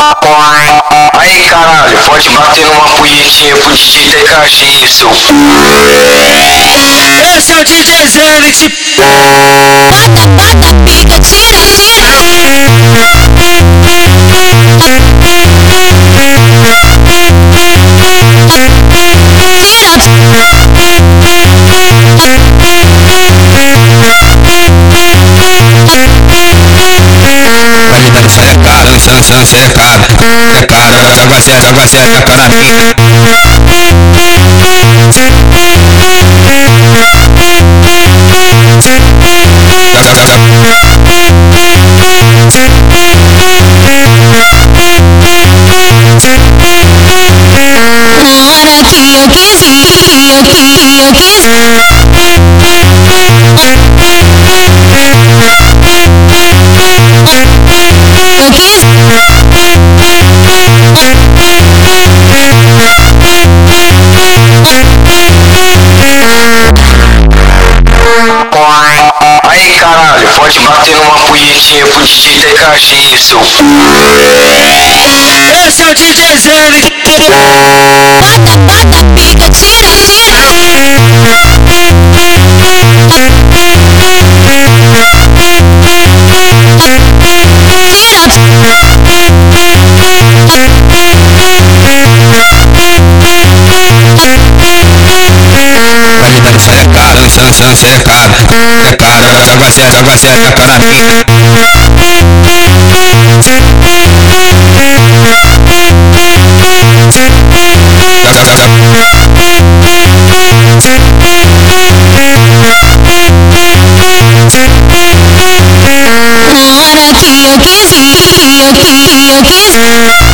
Aí caralho, pode bater numa punhetinha pro DJ TKG, isso. Esse é o DJ Zenit. Bota, pica, tira, Dançando cercado, joga seca na pica. na hora que eu quis, Aí caralho, pode bater numa punhetinha pro DJ TKG, isso. Esse é o DJ Zenit. bota, pica, tira, Dançando cercado, joga seca na pica. na hora que eu quis,